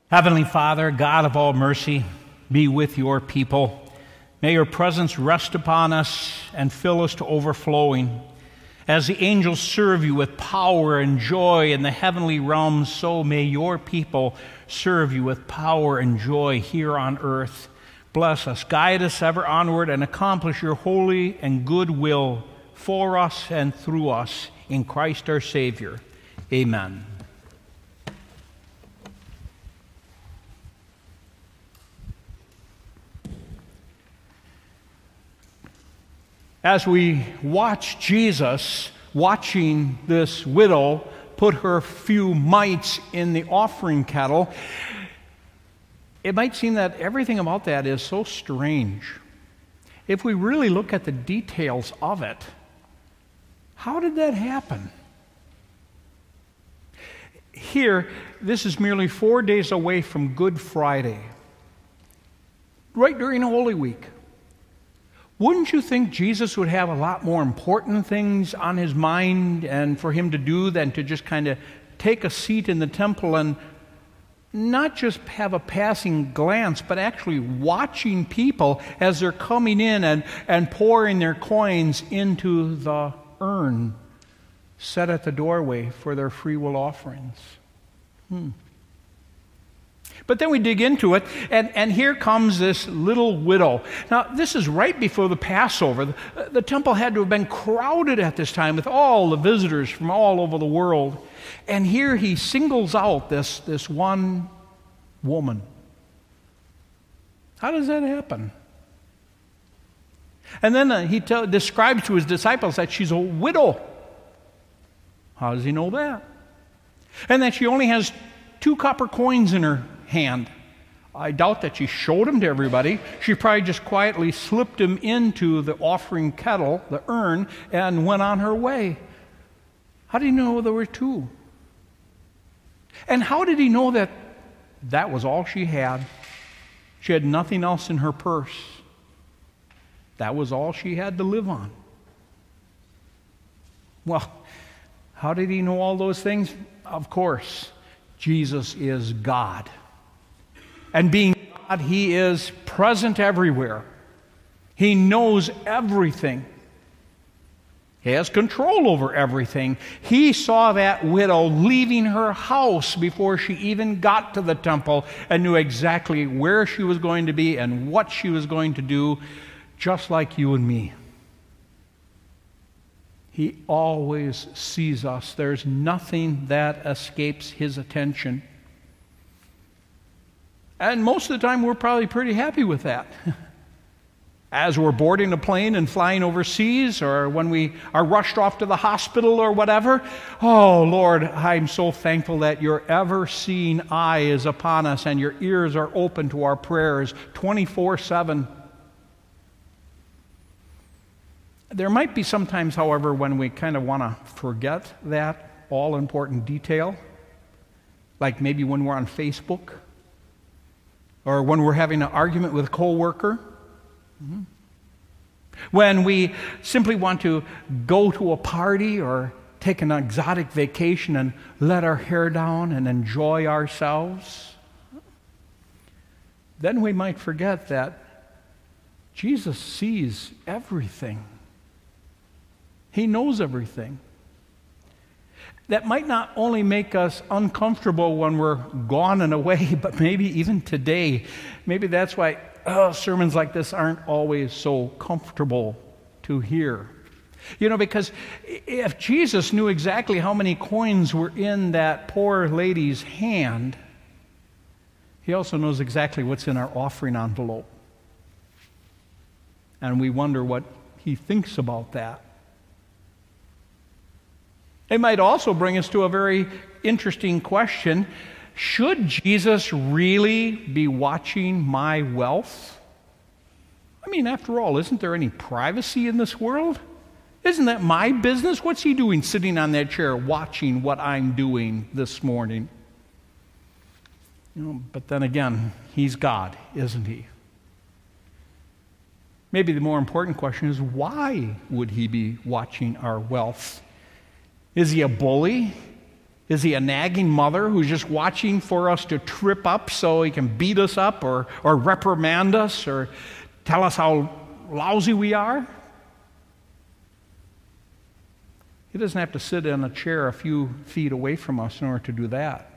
Heavenly Father, God of all mercy, be with your people. May your presence rest upon us and fill us to overflowing. As the angels serve you with power and joy in the heavenly realms, so may your people serve you with power and joy here on earth. Bless us, guide us ever onward, and accomplish your holy and good will for us and through us in Christ our Savior. Amen. As we watch Jesus watching this widow put her few mites in the offering kettle, it might seem that everything about that is so strange. If we really look at the details of it, how did that happen? Here, this is merely 4 days away from Good Friday, right during Holy Week. Wouldn't you think Jesus would have a lot more important things on his mind and for him to do than to just kind of take a seat in the temple and not just have a passing glance, but actually watching people as they're coming in and pouring their coins into the urn set at the doorway for their free will offerings? But then we dig into it, and here comes this little widow. Now, this is right before the Passover. The temple had to have been crowded at this time with all the visitors from all over the world. And here he singles out this one woman. How does that happen? And then he describes to his disciples that she's a widow. How does he know that? And that she only has 2 copper coins in her hand. I doubt that she showed them to everybody. She probably just quietly slipped them into the offering kettle, the urn, and went on her way. How did he know there were 2? And how did he know that that was all she had? She had nothing else in her purse. That was all she had to live on. Well, how did he know all those things? Of course, Jesus is God. And being God, he is present everywhere. He knows everything. He has control over everything. He saw that widow leaving her house before she even got to the temple and knew exactly where she was going to be and what she was going to do, just like you and me. He always sees us. There's nothing that escapes his attention. And most of the time, we're probably pretty happy with that. As we're boarding a plane and flying overseas, or when we are rushed off to the hospital or whatever, oh, Lord, I'm so thankful that your ever-seeing eye is upon us and your ears are open to our prayers 24/7. There might be sometimes, however, when we kind of want to forget that all-important detail, like maybe when we're on Facebook, or when we're having an argument with a coworker, when we simply want to go to a party or take an exotic vacation and let our hair down and enjoy ourselves, then we might forget that Jesus sees everything. He knows everything. That might not only make us uncomfortable when we're gone and away, but maybe even today. Maybe that's why sermons like this aren't always so comfortable to hear. You know, because if Jesus knew exactly how many coins were in that poor lady's hand, he also knows exactly what's in our offering envelope. And we wonder what he thinks about that. It might also bring us to a very interesting question. Should Jesus really be watching my wealth? I mean, after all, isn't there any privacy in this world? Isn't that my business? What's he doing sitting on that chair watching what I'm doing this morning? But then again, he's God, isn't he? Maybe the more important question is, why would he be watching our wealth? Is he a bully? Is he a nagging mother who's just watching for us to trip up so he can beat us up or reprimand us or tell us how lousy we are? He doesn't have to sit in a chair a few feet away from us in order to do that.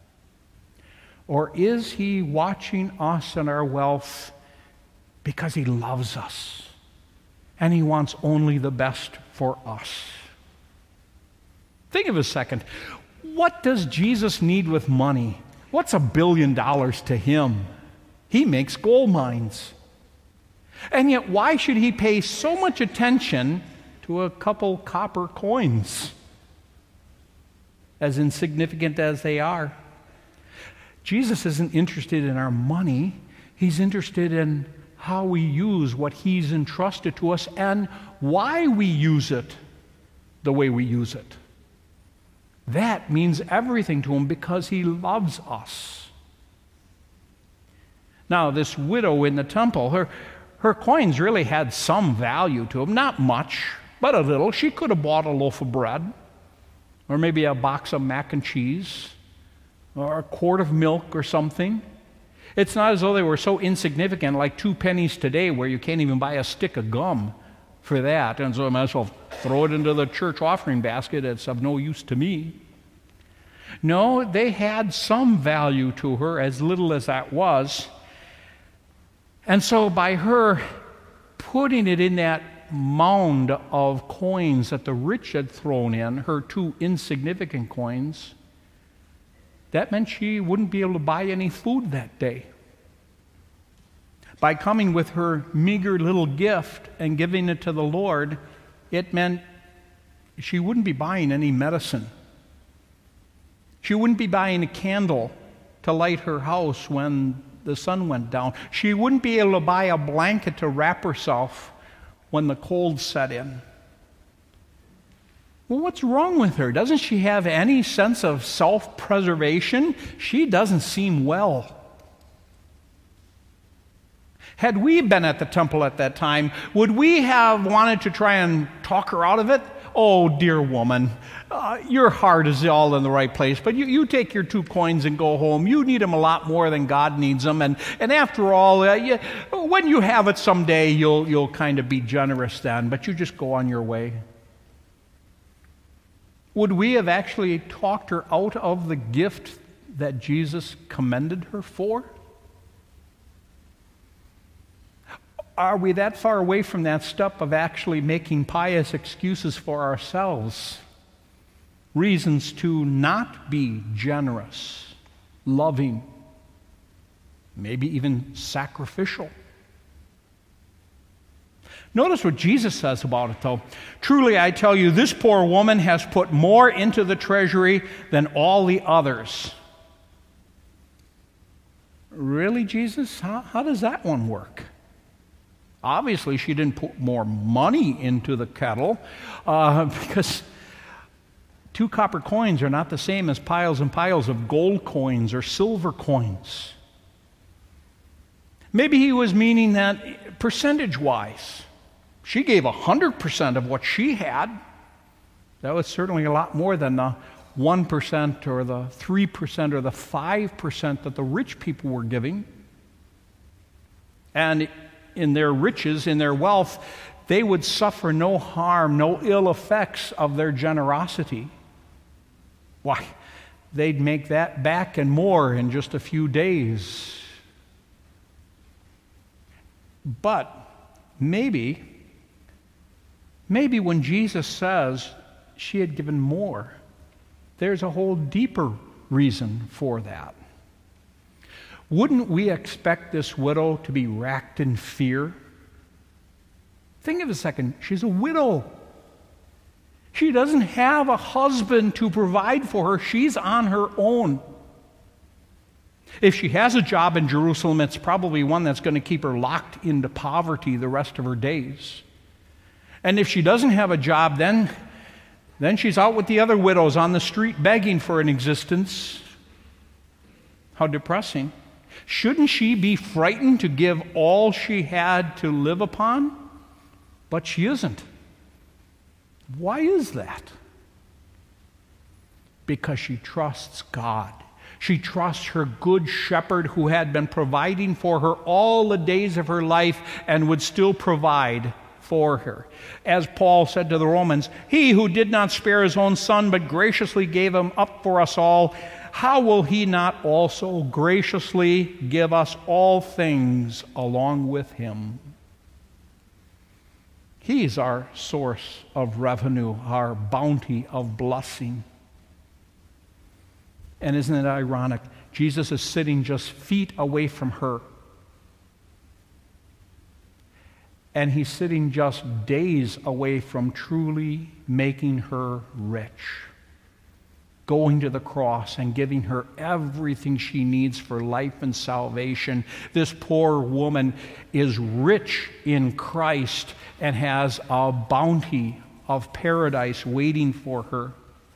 Or is he watching us and our wealth because he loves us and he wants only the best for us? Think of a second. What does Jesus need with money? What's $1 billion to him? He makes gold mines. And yet, why should he pay so much attention to a couple copper coins, as insignificant as they are? Jesus isn't interested in our money. He's interested in how we use what he's entrusted to us and why we use it the way we use it. That means everything to him because he loves us. Now, this widow in the temple, her coins really had some value to them. Not much, but a little. She could have bought a loaf of bread, or maybe a box of mac and cheese, or a quart of milk or something. It's not as though they were so insignificant, like 2 pennies today, where you can't even buy a stick of gum for that, and so I might as well throw it into the church offering basket. It's of no use to me. No, they had some value to her, as little as that was. And so by her putting it in that mound of coins that the rich had thrown in, her 2 insignificant coins, that meant she wouldn't be able to buy any food that day. By coming with her meager little gift and giving it to the Lord, it meant she wouldn't be buying any medicine. She wouldn't be buying a candle to light her house when the sun went down. She wouldn't be able to buy a blanket to wrap herself when the cold set in. Well, what's wrong with her? Doesn't she have any sense of self-preservation? She doesn't seem well. Had we been at the temple at that time, would we have wanted to try and talk her out of it? Oh, dear woman, your heart is all in the right place, but you take your 2 coins and go home. You need them a lot more than God needs them. And after all, when you have it someday, you'll kind of be generous then, but you just go on your way. Would we have actually talked her out of the gift that Jesus commended her for? Are we that far away from that step of actually making pious excuses for ourselves? Reasons to not be generous, loving, maybe even sacrificial. Notice what Jesus says about it, though. Truly, I tell you, this poor woman has put more into the treasury than all the others. Really, Jesus? How does that one work? Obviously, she didn't put more money into the kettle because 2 copper coins are not the same as piles and piles of gold coins or silver coins. Maybe he was meaning that percentage-wise, she gave 100% of what she had. That was certainly a lot more than the 1% or the 3% or the 5% that the rich people were giving. And in their riches, in their wealth, they would suffer no harm, no ill effects of their generosity. Why, they'd make that back and more in just a few days. But maybe when Jesus says she had given more, there's a whole deeper reason for that. Wouldn't we expect this widow to be racked in fear? Think of a second. She's a widow. She doesn't have a husband to provide for her. She's on her own. If she has a job in Jerusalem, it's probably one that's going to keep her locked into poverty the rest of her days. And if she doesn't have a job, then she's out with the other widows on the street begging for an existence. How depressing. Shouldn't she be frightened to give all she had to live upon? But she isn't. Why is that? because she trusts God. She trusts her good shepherd who had been providing for her all the days of her life and would still provide for her. As Paul said to the Romans, "He who did not spare his own son, but graciously gave him up for us all, how will he not also graciously give us all things along with him?" He's our source of revenue, our bounty of blessing. And isn't it ironic? Jesus is sitting just feet away from her. And he's sitting just days away from truly making her rich, going to the cross and giving her everything she needs for life and salvation. This poor woman is rich in Christ and has a bounty of paradise waiting for her.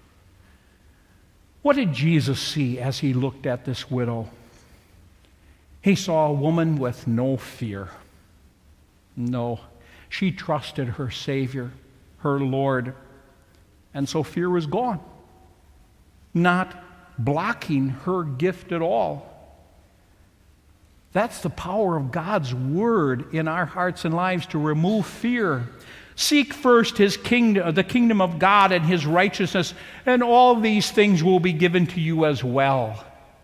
What did Jesus see as he looked at this widow? He saw a woman with no fear. No, she trusted her Savior, her Lord, and so fear was gone, not blocking her gift at all. That's the power of God's Word in our hearts and lives to remove fear. Seek first His kingdom, the kingdom of God and His righteousness, and all these things will be given to you as well.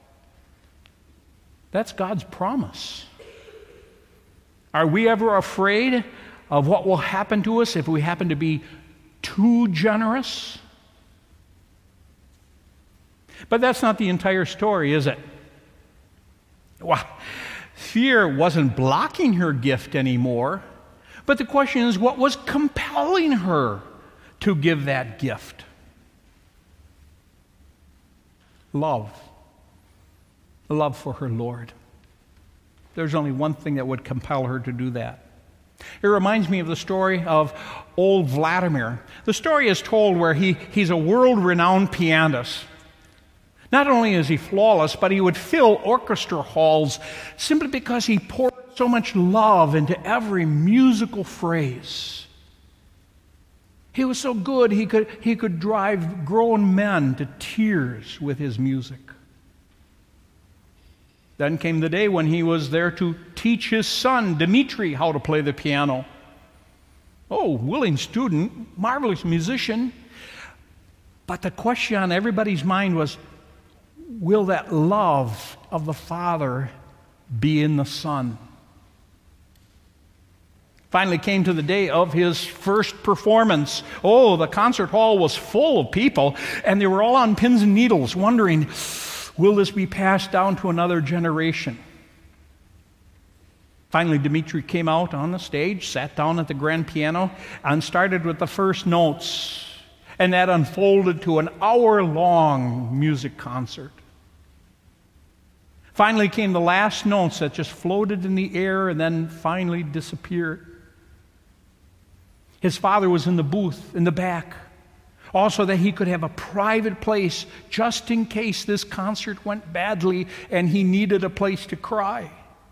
That's God's promise. Are we ever afraid of what will happen to us if we happen to be too generous? But that's not the entire story, is it? Well, fear wasn't blocking her gift anymore. But the question is, what was compelling her to give that gift? Love. Love for her Lord. There's only one thing that would compel her to do that. It reminds me of the story of old Vladimir. The story is told where he's a world-renowned pianist. Not only is he flawless, but he would fill orchestra halls simply because he poured so much love into every musical phrase. He was so good, he could drive grown men to tears with his music. Then came the day when he was there to teach his son, Dmitri, how to play the piano. Oh, willing student, marvelous musician. But the question on everybody's mind was, will that love of the Father be in the Son? Finally came to the day of his first performance. Oh, the concert hall was full of people, and they were all on pins and needles, wondering, will this be passed down to another generation? Finally, Dmitri came out on the stage, sat down at the grand piano, and started with the first notes. And that unfolded to an hour-long music concert. Finally came the last notes that just floated in the air and then finally disappeared. His father was in the booth in the back, also that he could have a private place just in case this concert went badly and he needed a place to cry.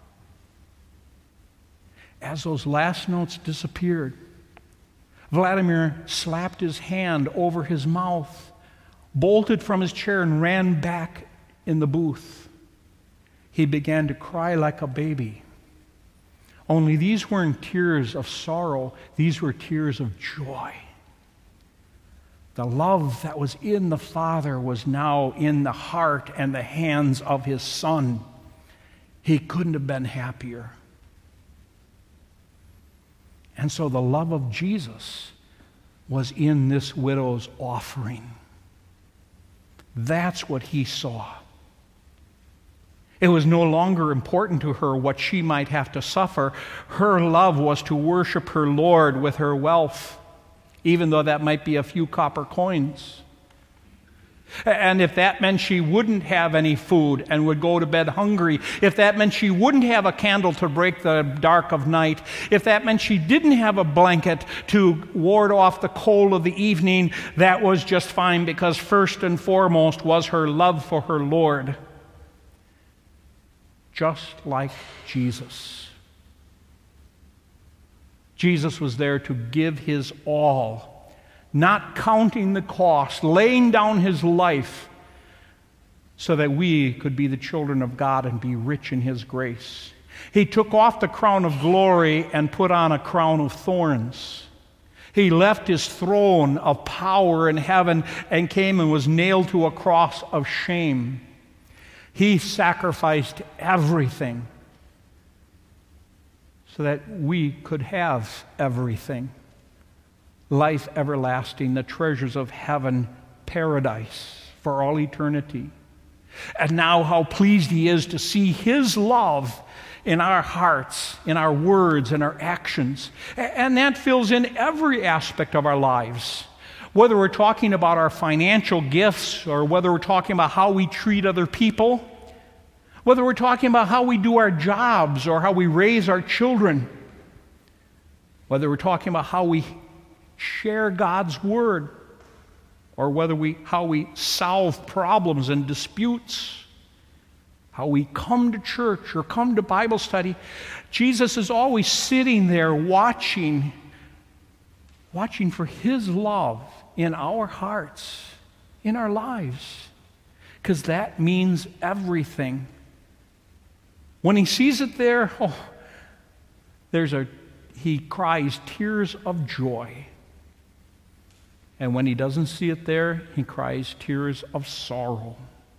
As those last notes disappeared, Vladimir slapped his hand over his mouth, bolted from his chair, and ran back in the booth. He began to cry like a baby. Only these weren't tears of sorrow, these were tears of joy. The love that was in the Father was now in the heart and the hands of his Son. He couldn't have been happier. And so the love of Jesus was in this widow's offering. That's what he saw. It was no longer important to her what she might have to suffer. Her love was to worship her Lord with her wealth, even though that might be a few copper coins. And if that meant she wouldn't have any food and would go to bed hungry, if that meant she wouldn't have a candle to break the dark of night, if that meant she didn't have a blanket to ward off the cold of the evening, that was just fine, because first and foremost was her love for her Lord. Just like Jesus. Jesus was there to give his all not counting the cost, laying down his life so that we could be the children of God and be rich in his grace. He took off the crown of glory and put on a crown of thorns. He left his throne of power in heaven and came and was nailed to a cross of shame. He sacrificed everything so that we could have everything. Life everlasting, the treasures of heaven, paradise for all eternity. And now how pleased he is to see his love in our hearts, in our words, in our actions. And that fills in every aspect of our lives. Whether we're talking about our financial gifts, or whether we're talking about how we treat other people, whether we're talking about how we do our jobs or how we raise our children, whether we're talking about how we share God's word, or how we solve problems and disputes, how we come to church or come to Bible study, Jesus is always sitting there watching for his love in our hearts, in our lives, because that means everything. When he sees it there, he cries tears of joy. And when he doesn't see it there, he cries tears of sorrow.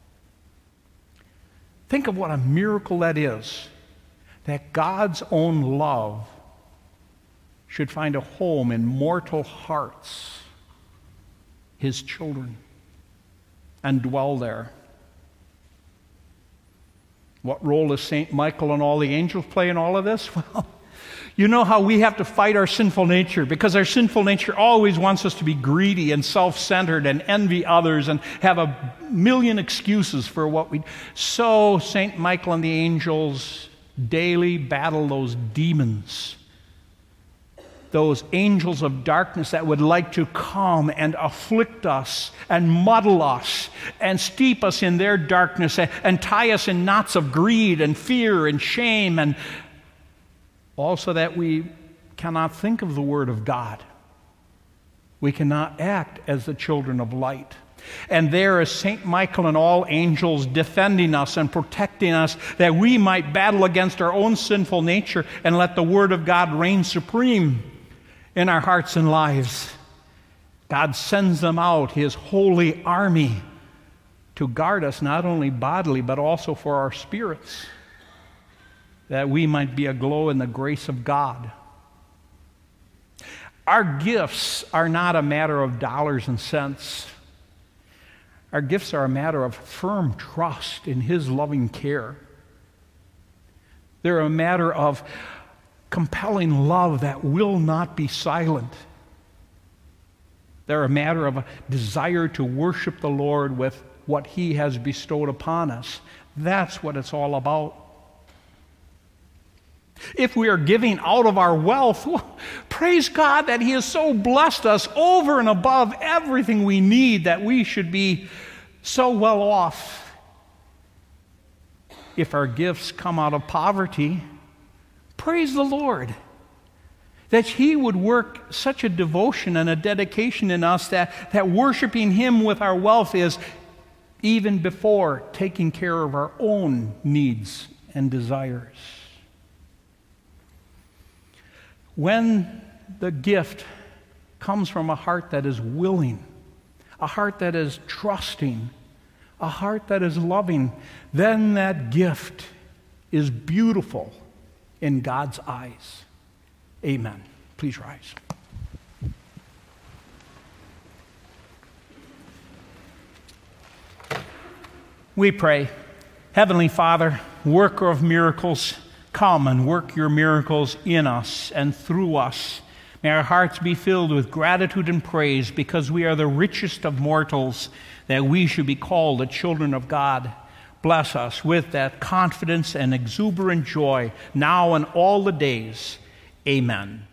Think of what a miracle that is, that God's own love should find a home in mortal hearts, his children, and dwell there. What role does St. Michael and all the angels play in all of this? Well, you know how we have to fight our sinful nature, because our sinful nature always wants us to be greedy and self-centered and envy others and have a million excuses for what we do. So St. Michael and the angels daily battle those demons, those angels of darkness that would like to come and afflict us and muddle us and steep us in their darkness and tie us in knots of greed and fear and shame, and also that we cannot think of the Word of God. We cannot act as the children of light. And there is St. Michael and all angels defending us and protecting us, that we might battle against our own sinful nature and let the Word of God reign supreme in our hearts and lives. God sends them out, his holy army, to guard us not only bodily but also for our spirits, that we might be aglow in the grace of God. Our gifts are not a matter of dollars and cents. Our gifts are a matter of firm trust in his loving care. They're a matter of compelling love that will not be silent. They're a matter of a desire to worship the Lord with what he has bestowed upon us. That's what it's all about. If we are giving out of our wealth, well, praise God that he has so blessed us over and above everything we need, that we should be so well off. If our gifts come out of poverty, praise the Lord that he would work such a devotion and a dedication in us that worshiping him with our wealth is even before taking care of our own needs and desires. When the gift comes from a heart that is willing, a heart that is trusting, a heart that is loving, then that gift is beautiful in God's eyes. Amen. Please rise. We pray. Heavenly Father, worker of miracles, come and work your miracles in us and through us. May our hearts be filled with gratitude and praise, because we are the richest of mortals, that we should be called the children of God. Bless us with that confidence and exuberant joy now and all the days. Amen.